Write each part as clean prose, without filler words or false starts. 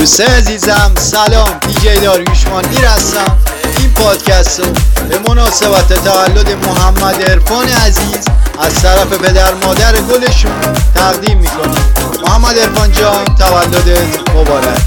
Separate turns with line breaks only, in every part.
دوستای عزیزم سلام، دیجی داریوشمان میر هستم. این پادکست رو به مناسبت تولد محمد عرفان عزیز از طرف پدر مادر گلشون تقدیم میکنم. محمد عرفان جان، تولدت مبارک.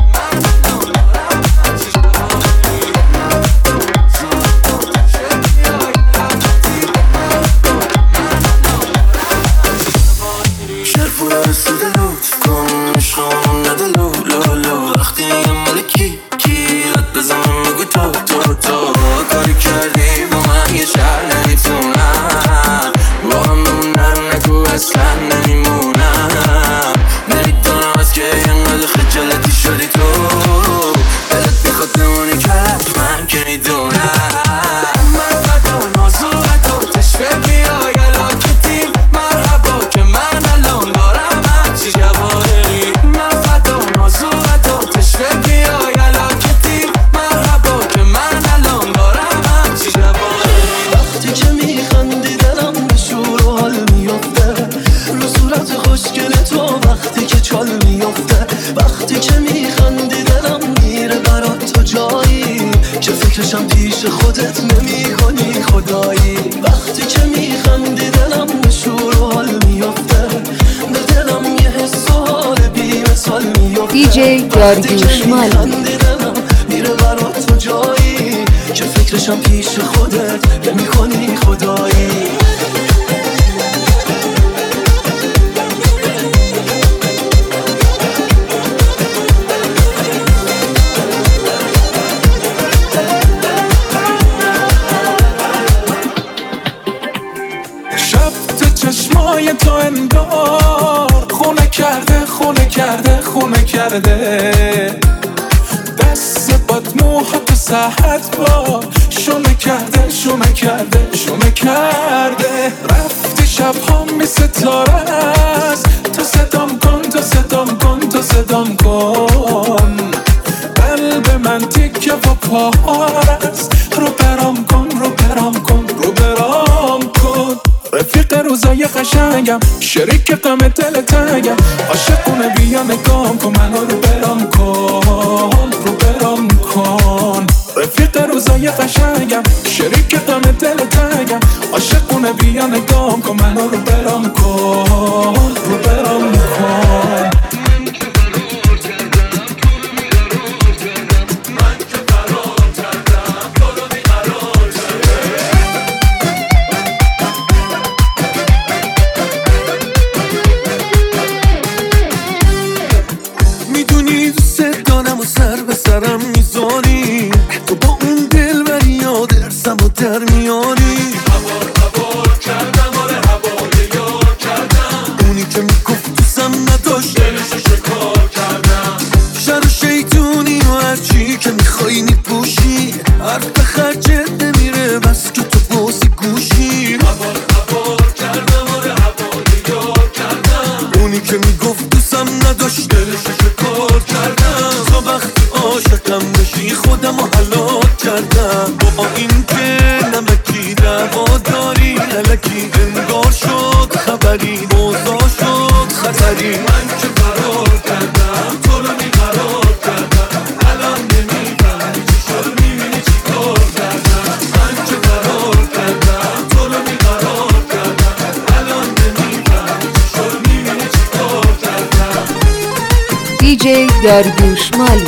فکرشم پیش خودت نمی‌کنی خدایی. وقتی که میخندی دلم به شور و حال میفته، به دلم یه حس و حال بی‌مثال میفته.
دیجی داریوشمان
دلم میره برات تو جایی که فکرشم پیش خودت نمی‌کنی خدایی.
چشمای تو انگار خونه کرده دست باد موها تو ساحت با شونه کرده رفتی شبها می ستاره است. تو صدام کن قلب من تیکه و پاهار است. رو برام کن رفیق روزای قشنگم، شریک غم دل تنگم، عاشقونه بیا نگام کن منو رو برام کن رفیق روزای قشنگم، شریک غم دل تنگم، عاشقونه بیا نگام کن منو رو برام کن
سرم میزانی تو با اون دل بری یاد ارسم و در میانی. هوار کردم هوای یار کردم، اونی که میگفت دوستم نداشت دلشو شکار کردم. شر و شیطونی و هرچی که میخوایی میپوشی، حرف به خرجت نمیره بس که تو بازی گوشی. هوار کردم هوای یار کردم، اونی که میگفت دوستم نداشت دلشو شکار کردم. تو وقتی عاشقم بشی خودم رو هلاک کردم. با این که نمکی دعوا داری الکی انگار شد خبری، اوضاع شد خطری. من که فرار کردم تو رو بیقرار کردم، الان نمیفهمی چی شد میبینی چی کار کردم. من که فرار کردم تو رو بیقرار کردم، الان نمیفهمی چی شد میبینی چی کار کردم.
دیجی داریوشمان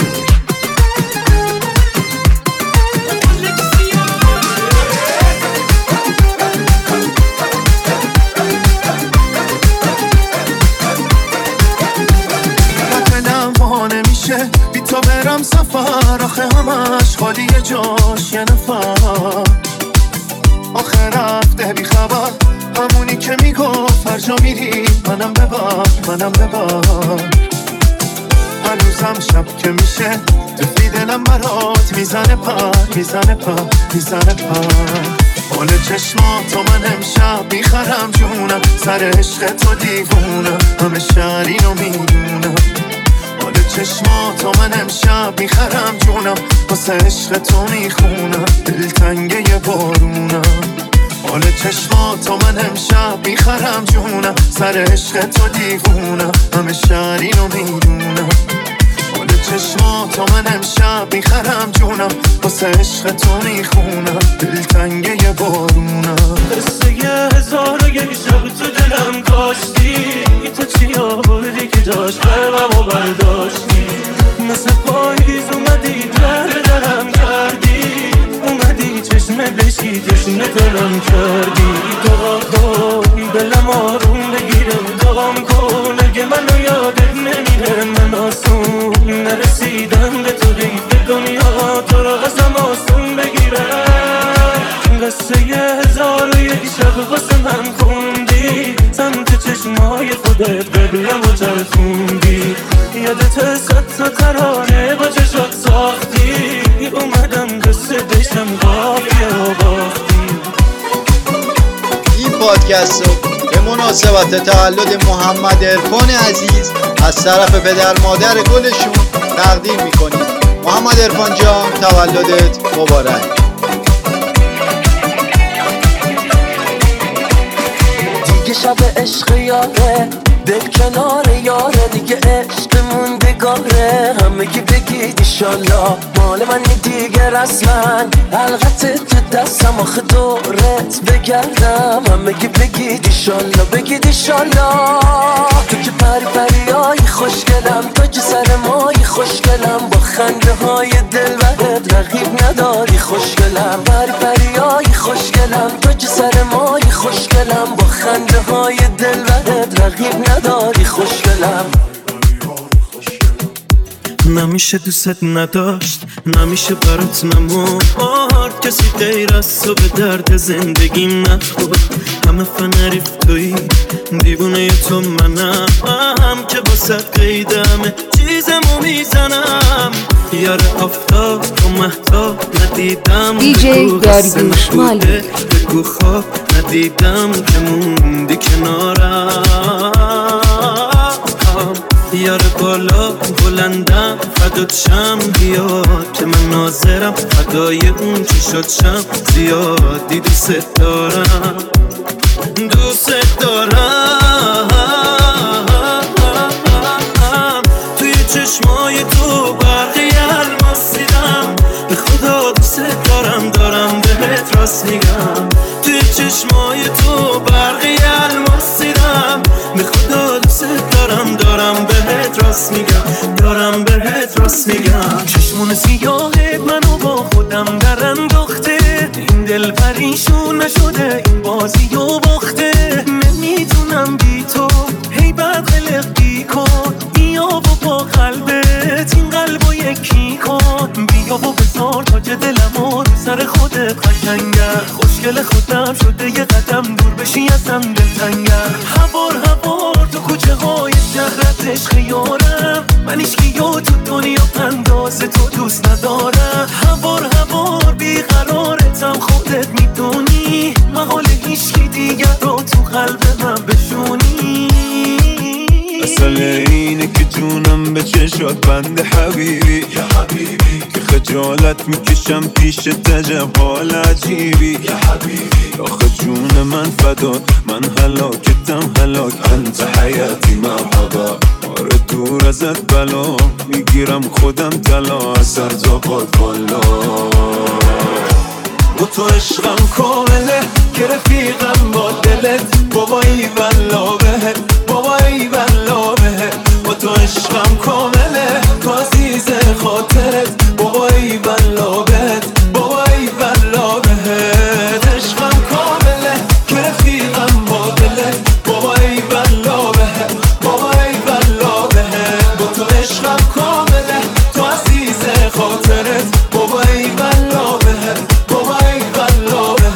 بی تو برم سفر، آخه همش خالیه جاش یه نفر. آخه رفته بی خبر، همونی که میگفت هر جا میری منم ببر. هنوزم شب که میشه تو دلم برات میزنه پر. حال چشماتو من امشب میخرم جونم، سر عشق تو دیوونم، همه شهر اینو میدونم. حال چشماتو من امشب میخرم جونم، واسه عشق تو میخونم، دلتنگه یه بارونم. حال چشماتو من امشب میخرم جونم، سر عشق تو دیوونم، همه شهر اینو میدونم. حال چشماتو من امشب میخرم جونم واسه عشق تو میخونم دلتنگه یه بارونم قصه 1001 شب تو دلم کاشتی تو چی آوردی که داشت قلبمو برداشتی مثل پاییز اومدی درم کردی اومدی چشم بشی تشنه دلم کردی دعای دلم آروم بگیره دعام کن اگه منو یادت نمیره من آسون نرسیدم به تو دیگه دنیا تو رو ازم آسون بگیره قصه 1001 شب واسه من خوندی سمت چشمای خودت قبلم و چرخوندی یادت صد تا ترانه با چشات ساختی اومدم قصه دشتم قافیه و باختی.
این پادکست رو به مناسبت تولد محمد عرفان عزیز از طرف پدر مادر گلشون تقدیم میکنیم. محمد عرفان جان تولدت مبارک.
دیگه شب عشق یاره دل کنار یاره دیگه عشق موندگاره همه که بگید ایشالله مال منی دیگه رسما حلقت تو دستم آخه دورت بگردم همه که بگید ایشالله بگید ایشالله تو که پری پریایی خوشگلم تو که سر مایی خوشگلم با خنده های دل برد رقیب نداری خوشگلم پری پریایی خوشگلم تو که سر مایی خوشگلم با خنده های دل برد رقیب نداری خوشگلم نمیشه دوست نداشت نمیشه برات نمورد کسی غیر از تو به درد زندگیم نخورد همه فنریف توی دیوونه تو منم که باست قیدمه چیزمو میزنم یار آفتاب و مهتاب ندیدم
دیجی داریوش مالی
بگو خواب ندیدم که موندی کنارم یار بالا بلندم فدات شم بیا که من ناظرم فدای اون چشات شم زیادی دوست دارم توی چشمای تو برقی الماس دیدم به خدا دوست دارم بهت راست میگم توی چشمای تو برقی الماس دیدم به خدا دوست دارم بهت راست میگم چشمون سیاهت منو با خودم در انداخته این دل پریشون نشده این بازی و باخته نمیتونم بی تو هی بد قلقی کن بیا و با قلبت این قلبو یکی کن بیا و بذار تاج دلمو رو سر خودت قشنگر خوشگل خودم شده یه قدم دور بشی ازم دلتنگر هوار تو کوچه های شهرت عشق یارم من ایشکیو تو دنیا اندازه تو دوست ندارم هوار بیقرارتم خودت میدونی محال هیچکی دیگر رو تو قلب من بشونی مسئله اینه که جونم به چشات بند حبیبی یا حبیبی که خجالت میکشم پیش تجب حال عجیبی یا حبیبی آخه جون من فدات من هلاکتم هلاک انت حیاتی مرحبا آره دور ازت بلا میگیرم خودم طلا از سر تا پای بالا با تو عشقم کامله که رفیقم با دلت بابایی بلا بهت بابایی بلا بهت با تو عشقم کامله تو عزیز خاطرت بابایی بلا بهت بابایی بلا بهت عشقم کامله که رفیقم با دلت بابایی بلا بهت بابایی بلا بهت با تو عشقم کامله تو عزیز خاطرت بابایی بلا بهت بابایی بلا بهت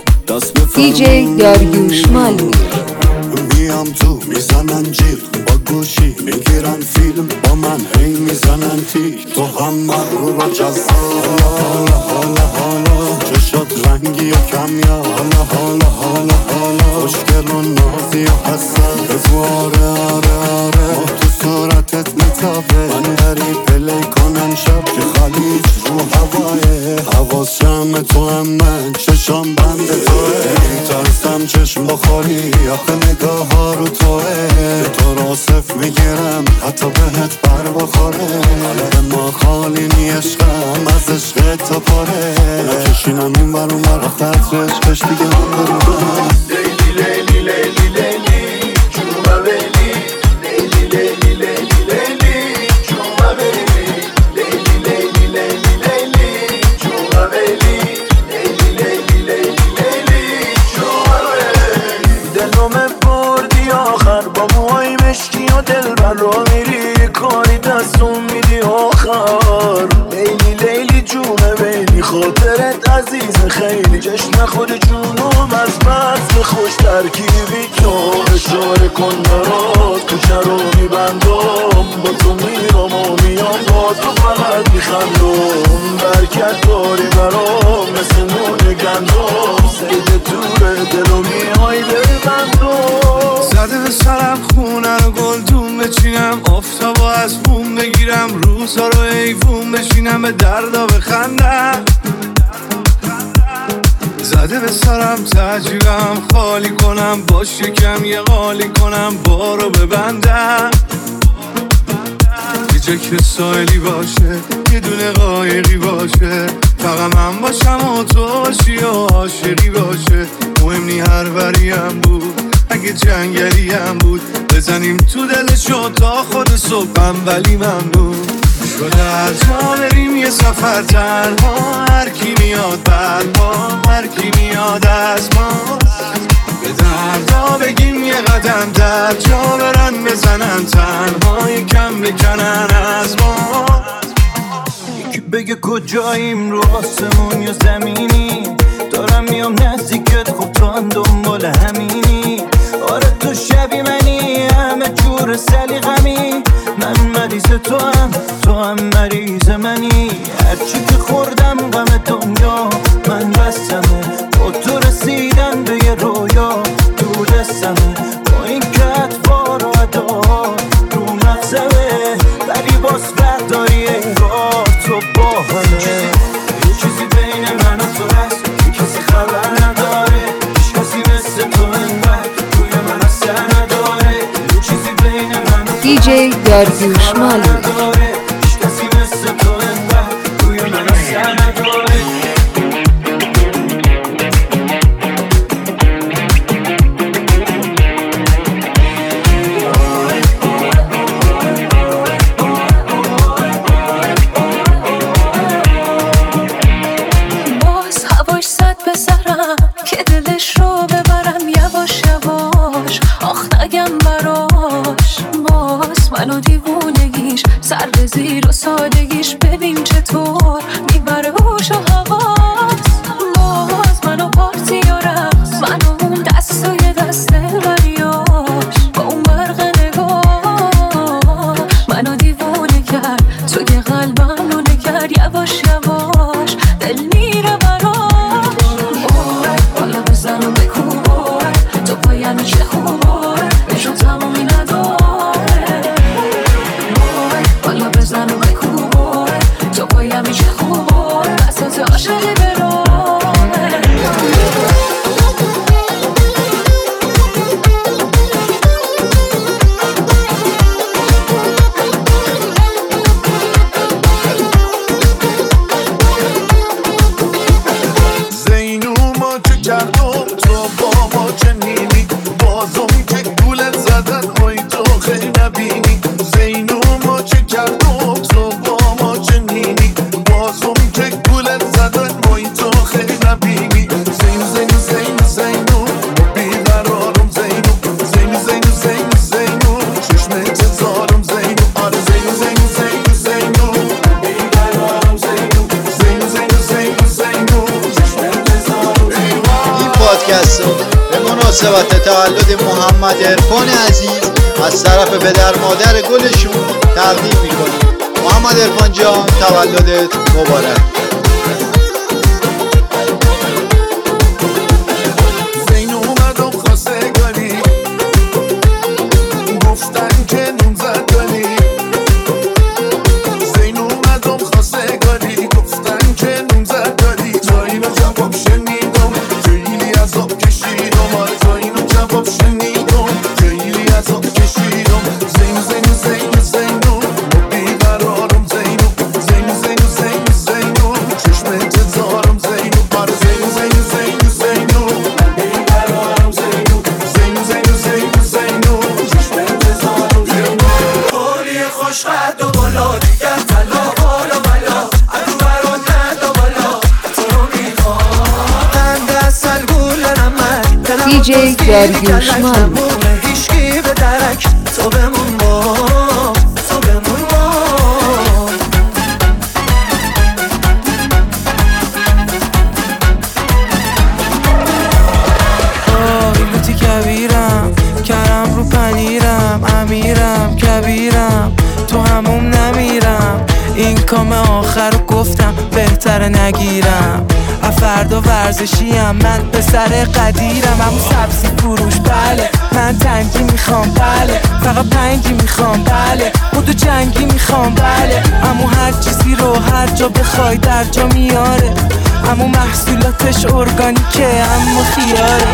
دیجی داریوش مالی
میام تو میزنن جیغ با
گوشی میگیرن فیلم با من هی میزنن تیک تو هم مغرور و جذاب حالا حالا حالا چشات رنگی و کمیا حالا حالا حالا حالا خوشگل و نازی و حسن بگو آره آره آره ماه تو صورتت میتابه من داری پلی کنم شب که خلیج رو هوایه حواسم تو هم من چشام بند توه میترسم چشم بخوری آخه نگاه ها رو توه تو را صف میگیرم حتی بهت بر بخوره حالا ما خالی نی عشقم از عشق تا پاره نکشینم این بر اون بر خطر عشقش دیگه هم برونم
لیلی لیلی لیلی لیلی جوما ویلی لیلی لیلی لیلی لیلی جوما ویلی لیلی لیلی لیلی لیلی جوما ویلی لیلی لیلی لیلی لیلی جوما ویلی دلم بردی آخر با موهای مشکی و دل بر را میری کاری دستون میدی آخر لیلی لیلی جوما ویلی خاطرت عزیز خیلی جشن خود جونم از بس خوش ترکیبی تو اشاره کن برات کشه رو میبندم با تو میرم و میام با تو فقط میخندم برکت داری برام مثل نون گندم سید توره دلو میهای ببندم
زده به سرم خونه رو گلدون بچینم آفتابو از بوم بگیرم روزا رو ایوون بشینم به دردا بخندم زده به سرم تجیبم خالی کنم با شکم یه قالی کنم بارو ببندم یه جا که سایلی باشه یه دونه قایقی باشه فقط من باشم و تو باشی و عاشقی باشه مهم نی هر بریم بود اگه جنگلی هم بود بزنیم تو دلشو تا خود صبحم ولی ممنون شده هر جا بریم یه سفر تنها هر کی میاد بعد ما هر کی میاد از ما به دردا بگیم یه قدم در جا برن بزنن تنها یکم بکنن از ما
یکی بگه کجاییم رو آسمون یا زمینی دارم میام نزدیکت خب تو هم دنبال همینی آره تو شبی منی همه جور سلیقمی من مریض تو هم مریض منی هرچی که خوردم غم دنیا من بستمه با تو رسیدن به یه رویا دو دستمه با این کتفار و ادا رو مغزمه ولی باز برداری انگار تو با همه یه چیزی بین من و تو هست یه کسی خبر نداره هیچ کسی مثل تو انقدر روی من اثر نداره یه چیزی بین من و تو
دیجی داریوش مالی
هیچ کسی مثل تو انقدر روی من اثر نداره
باز هواش زد به سرم که دلش رو ببرم یواش یواش آخ نگم براش باز منو دیوونگیش سر به زیر و سادگیش ببین چطور میبره هوش و حواس باز منو پارتی و رقص منو اون دستای دست بریاش با اون برق نگاه منو دیوونه کرد توی قلبم لونه کرد یواش یواش دل میره براش بالا بزن و بکوبار تو پایم چه خوبار نشون تمومی نداره بالا بزن و بکوبار تو پایم چه خوبار بسات عاشقی برای
زینو ما چه کردم تو با ما چنینی بازم که گولت زدن وای تو خیلی نبینی زینو ما چه کردم تو با ما چنینی بازم که گولت زدن وای تو خیلی نبینی زینو زینو زینو زینو ما بیقرارم زینو زینو زینو زینو زینو چشمت زارم زینو آره زینو زینو زینو زینو بیقرارم زینو زینو زینو زینو زینو چشمت زارم
این پادکست رو به مناسبت تولد محمد عرفان عزیز از طرف پدر مادر گلشون تقدیم میکنیم. محمد عرفان جان تولدت مبارک.
زین اومدم خواستگاری گفتن که نون زد داری. زین اومدم خواستگاری گفتن که نون زد داری. تا اینو جواب شنیدم خیلی عذاب کشیدم. آره تا اینو جواب شنیدم خیلی عذاب کشیدم. زینو زینو زینو زینو بیقرارم زینو زینو زینو زینو زینو چشمت زارم زینو. آره زینو زینو زینو زینو بیقرارم زینو زینو زینو زینو زینو چشمت زارم زینو.
کوری خوش قد و بالا دیگر طلا بالا بالا ادو برات ندا بالا تو رو میخوام قند اصل گول نمک
DJ داریوش مالی.
هیشکی به درک تو بمون با تو بمون با لوتی کبیرم کرم رو پنیرم امیرم کبیرم تو هموم نمیرم. این کام آخر رو گفتم بهتره نگیرم. فردا ورزشیم من به سر قدیرم. همون سبزی فروش بله من تنگی میخوام بله فقط پنگی میخوام بله خودو جنگی میخوام بله. امو هر چیزی رو هر جا بخوای در جا میاره. امو محصولاتش ارگانیکه امو خیاره.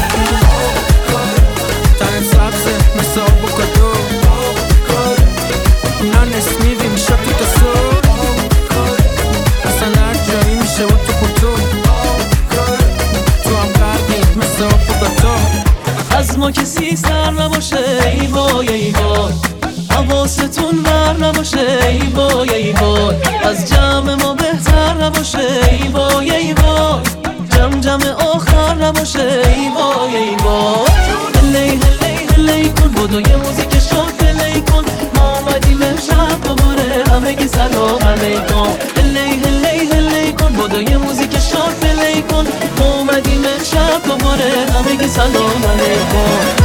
تنم سبزه مثل آووکادو نان اسمیدی میشه تو کسو اصلا هر جایی میشه و تو پوتو تو هم قرقی مثل آووکادو. از ما کسی سر نباشه ای وای ای وای حواستون بر نباشه ای وای ای وای از جمع ما بهتر نباشه ای وای ای وای جمع آخر نباشه ای وای ای وای. هلی هلی هلی کن بودو یه موزیک شاد هلی کن ما آمدیم امشب دوباره همگی سلام علیکم. هلی هلی هلی کن بودو یه موزیک شاد هلی کن ما آمدیم امشب دوباره همگی سلام علیکم.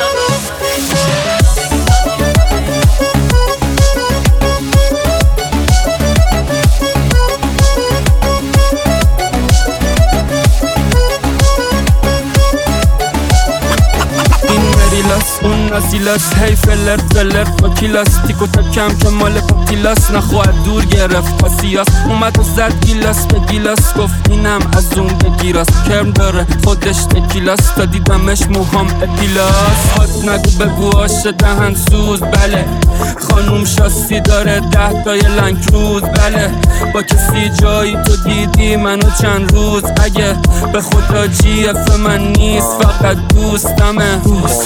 اون نسیلاس هی فلر با کلاس تیکو تکم که مال پاپیلاس نخواهد دور گرفت پاسیاس. اومد و زد گیلاس به گیلاس گفت اینم از اون بگیراس. کرم داره خودش تکیلاس تا دیدمش موهام اپیلاس. حد نگو بگو آش دهن سوز بله خانوم شاسی داره 10 تای لنگ کروز بله. با کسی جایی تو دیدی منو چند روز اگه به خدا جی اف من نیست فقط دوستمه.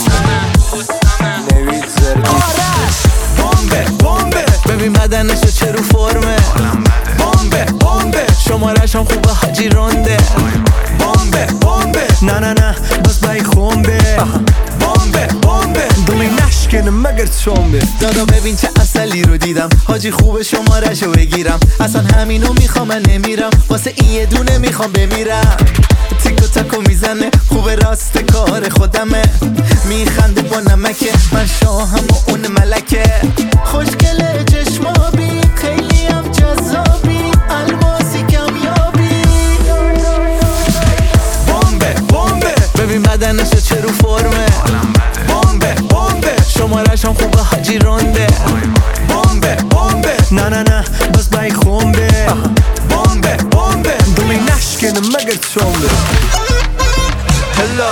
بمبه ببین بدنشو چه رو فرمه. بمبه شمارش هم خوبه حاجی رونده. بمبه نه بس بای خونبه. بمبه دلی نشکنه مگر چونبه. دادا ببین چه اصلی رو دیدم حاجی خوبه شمارشو بگیرم. اصلا همینو میخوام من نمیرم واسه این یه دونه میخوام بمیرم. تیکو تاکو میزنه خوبه راست کار خودمه. میخنده با نمکه من شاهم و اون ملکه. خوشگله چشمابی خیلی هم جذابی الماسی کمیابی. بمبه ببین بدنشو چه رو فرمه. بمبه شمارش هم خوبه حاجی رونده. بمبه نه بس بای خونبه. بمبه دلی نشکنه مگر چونبه. هلا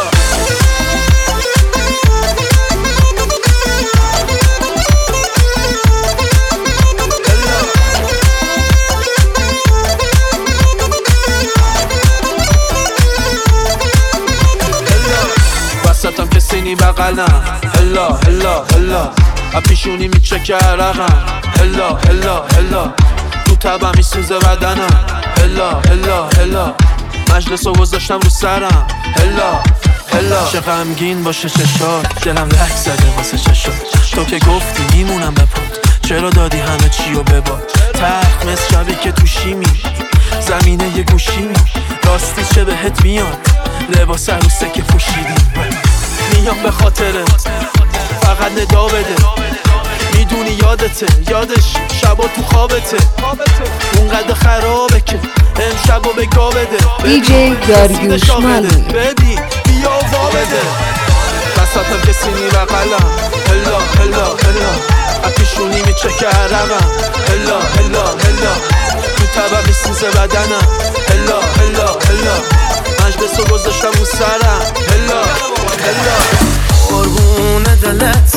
وسطم که سینی بغلم. هلا اپیشونی میچکه عرقم. هلا تو تبم میسوزه بدنم. هلا مجلس رو گذاشتم رو سرم. هلا چه غمگین باشه چشات دلم لک زده واسه چشات. تو که گفتی میمونم بپاد چرا دادی همه چی رو بباد. تخت مثل شبی که تو شیمی زمینه یه گوشی راستی چه بهت میاد لباس عروسه که پوشیدیم. میام به خاطرت فقط
ندا بده. میدونی یادته، یادش شبا تو خوابته، اونقدر خرابه که امشبو به گا بده.
دیجی داریوش مالنی
ببین بیا وا بده. وسطم کسی میره قلم هلا هلا هلا، اتیشونی میچکه عرقم هلا هلا هلا، تو طبق سیزه بدنم هلا هلا هلا، مجلسو گذاشتم اون سرم هلا هلا.
قربون دلت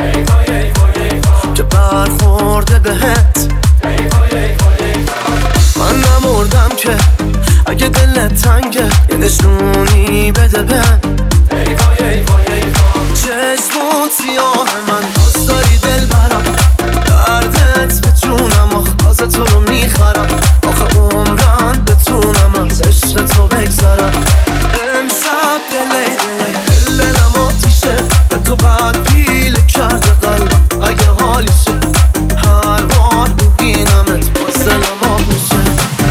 که برخورده بهت، من نمردم که اگه دلت تنگه یه نشونی بده بهم. چشمون سیاه من دوست داری دل برم، دردت به جونم آخه تو رو میخرم، آخه عمرم بتونم از عشق تو بگذرم. امشب دلم آتیشه به تو بعد پیله کرده قلبم، اگه حالیشه هر بار ببینمت باز دلم آب میشه.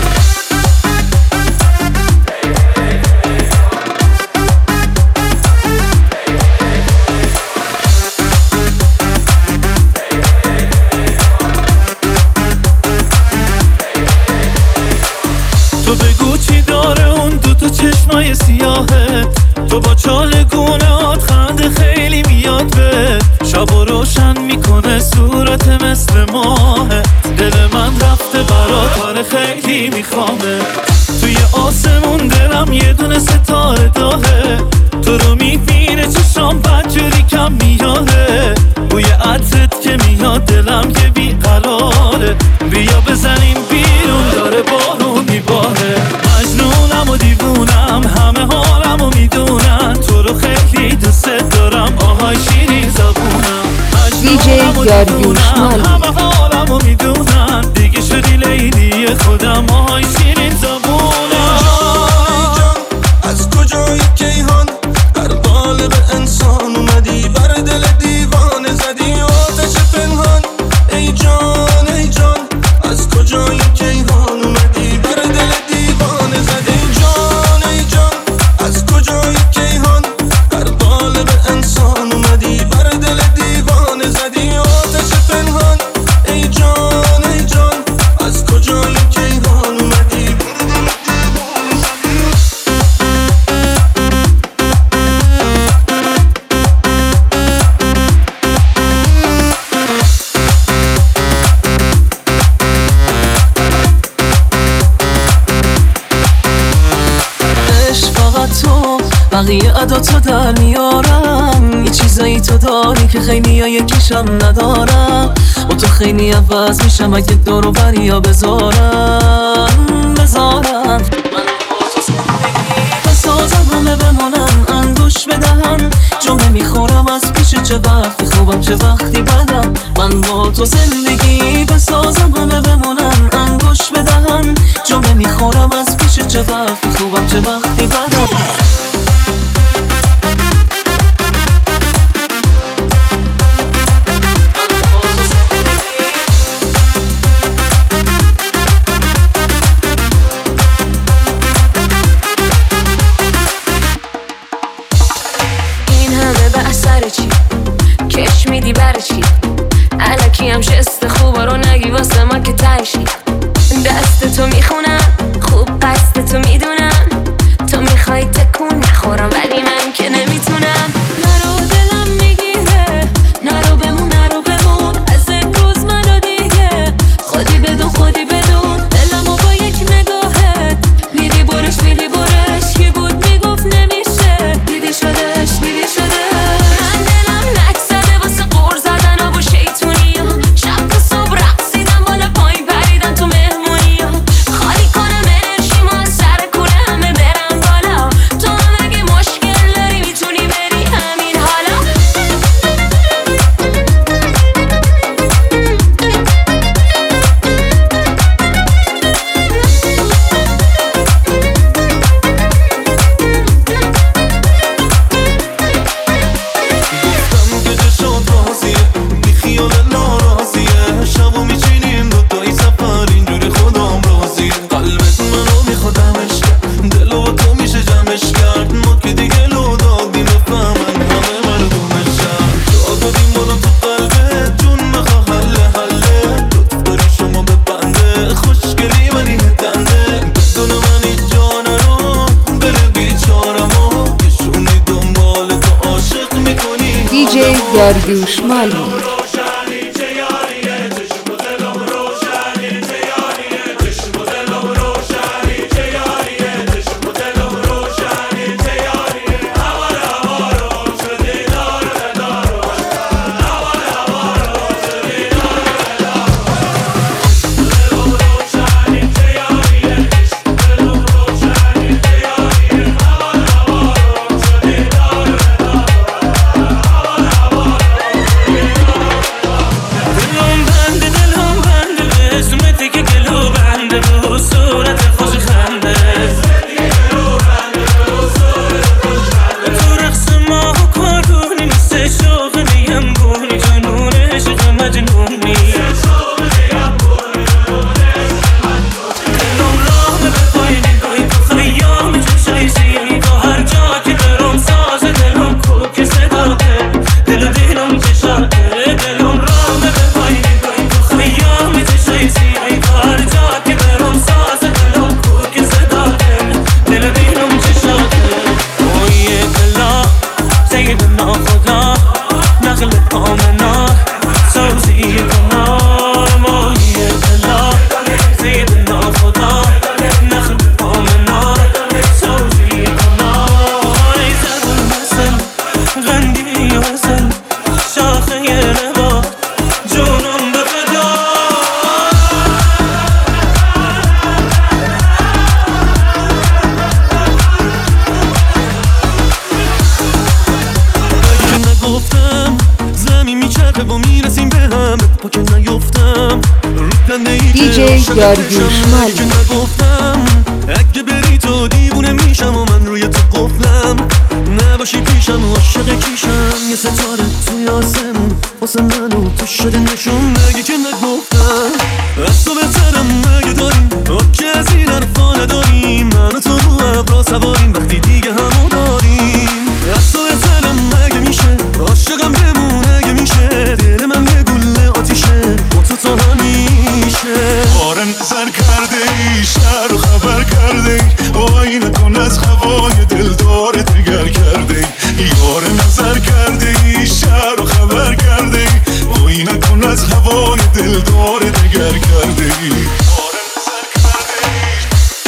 تو بگو چی داره اون دوتا چشمای سیاهه، تو با چالگونات خنده خیلی میاد به، شب و روشن میکنه صورت مثل ماهه، دل من رفته برات آره خیلی میخوامه. توی آسمون دلم یه دونه ستاره داهه، تو رو میبینه چشام بدجوری کم میاره، بوی عطرت که میاد دلم یه بیقراره، بیا بزنیم بیرون داره بارون میباره. مجنونم و دیوونم همه حالمو میدونن، تو رو خیلی دوست دارم آهای شیرین زبونم.
دیجی داریوش مالنی
همه حالمو میدونن، دیگه شدی لیلی خودم آهای شیرین زبونم.
از کجای کیهان در قالب انسان اومدی، بر دل دیوانه زدی آتش پنهان. ای جان ای جان از کجای کیهان اومدی، بر دل دیوانه زدی. ای جان ای جان از کجای کیهان در قالب انسان اومدی، بر دل دیوانه زدی آتش پنهان. ای جان ای جان از کجای کیهان اومدی.
بقیه عداتو در میارم، یه چیزایی تو داری که خیلی ها یکیشم ندارم، با تو خیلی عوض میشم اگه دورو بریا بذارم من بسازم همه بمانن انگوش بدهن، جمعه میخورم از پیش چه وقتی خوبم چه وقتی بدم، من با تو زندگی بسازم همه بمانن انگوش بدهن، جمعه میخورم از پیش چه وقتی خوبم چه وقتی بدم.
کش میدی برای چی؟ الکی هم شست خوبا رو نگی واسه ما که تنشی، دست تو میخونم خوب قصد تو میدونم، تو میخوای تکون نخورم ولی من که نمیتونم. نرو دلم میگیره نرو بمون از امروز منو دیگه، خودی بدون دلمو با یک نگاهت میری برش کی بود میگفت نمیشه، دیدی شدش من دلم نکسده واسه قور زدن و شیطونی ها، شب تا صبح رقصیدم بالا پایین پریدم تو مهمونی ها، خالی
داریوش مالی. داریوش مالی.
اگه بری تو دیوونه میشم و من روی تو قفلم، نباشی پیشم و عاشق کیشم. یه ستاره توی آسمون واسه منو تو شده نشون. مگه که نگفتم از تو بهترم مگه داریم که از این حرفا نداریم. من و تو رو ابرا سواریم وقتی دیگه همو داریم. از تو بهترم مگه میشه عاشقم بمون اگه میشه. دل من یه گله آتیشه با تو تا همیشه.
آره نظر کرده ای شهر رو خبر کرده ای. وای نکن از هوای دلدار دیگر کرده ای. یاره نظر کرده ای شهر رو خبر کرده ای. وای نکن از هوای دلدار دیگر کرده ای. آره نظر کرده ای.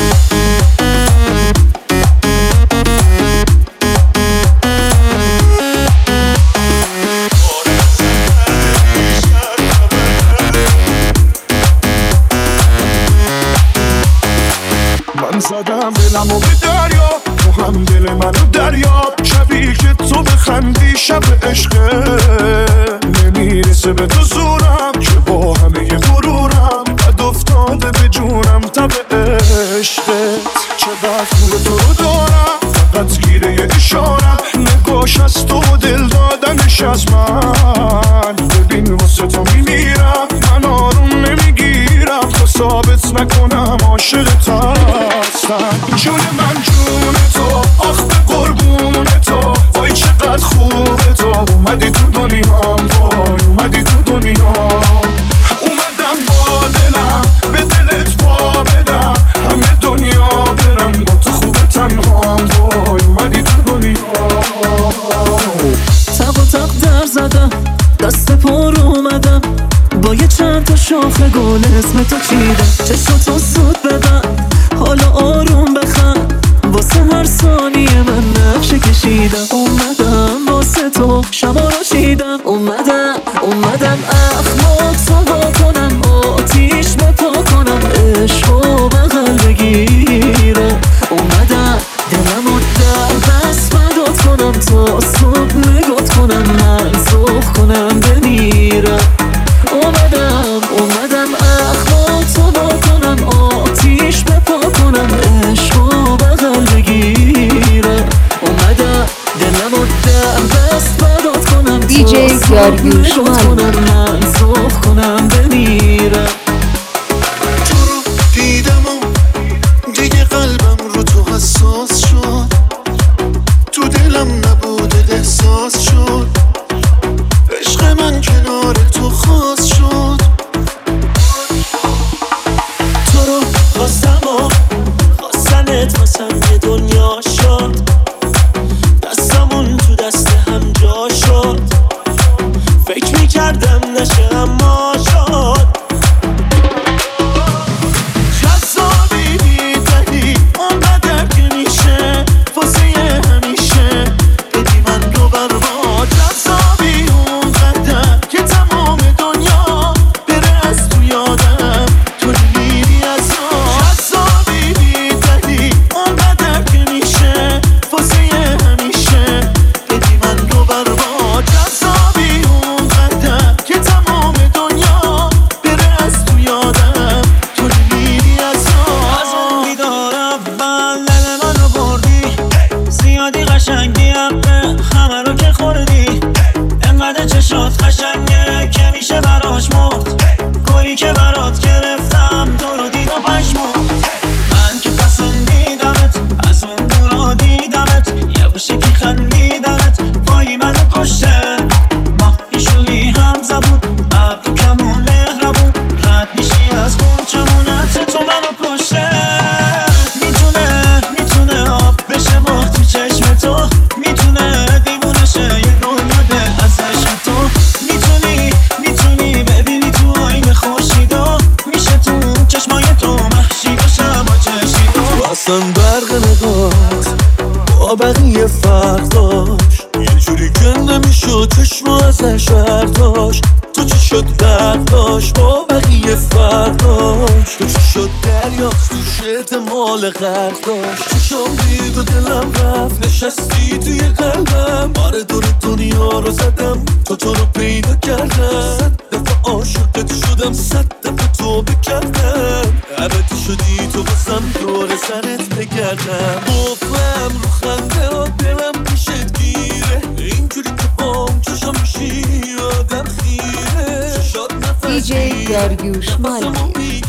من زدم دلمو به دریا، تو هم دل منو دریاب. شبی که تو بخندی شب عشقه، نمیرسه به تو زورم که با همه غرورم بد افتاده به جونم تب عشقت. چقدر خوب تو رو دارم فقط گیره یه اشارم. نگاش از تو و دل دادنش از من. ببین واسه تو میمیرم من آروم نمیگیرم تا ثابت نکنم عاشقت هستم. جون من جون تو آخ به قربون تو. وای چقدر خوبه تو اومدی تو دنیام. وای اومدی تو دنیام. اومدم با دلم به دلت پا بدم. همه دنیا برم با تو خوبه تنهام. وای اومدی تو دنیام.
تق و تق در زدم دست پر اومدم. با یه چند تا شاخه گل اسم تو چیدم. چشماتو سود بدم حالا آروم بخند. واسه هر ثانیه من نقشه کشیدم. اومدم واسه تو شبا رو چیدم. اومدم اخلاق تو با کنم. آتیش بپا کنم عشقو بغل بگیرم. اومدم دلمو در بست مداد کنم. تا صبح نگات کنم من سخ کنم بمیرم. اومدم اخلاق تو با کنم. آتیش بپا کنم عشقو بغل بگیرم. اومدم دلمو در بست مداد کنم.
داریوش مالی.
من سخ کنم بمیرم.
تو رو دیدم و دیگه قلبم رو تو حساس شد. تو دلم نبوده احساس شد. عشق من کنار تو خاص شد. تو رو خواستم و خواستنت واسم یه دنیا شد. دستمون تو دست هم جا شد. روشن نمیشد چشم ازش برداشت. تو چی شد برداشت با بقیه فرداشت. تو چی شد دریاست توش احتمال غرق داشت. چشم دید و دلم رفت نشستی توی قلبم. آره دور دنیا رو زدم تو رو پیدا کردم. 100 دفعه عاشقت شدم 100 دفعه تو بکردم. عبدی شدی تو بسم دور سرت بگردم. گفتم رو خنده ها دلم پیشت گیره. اینجوری که بام چشم میشی آدم خیره. شاد نفس
DJ داریوش مالکی.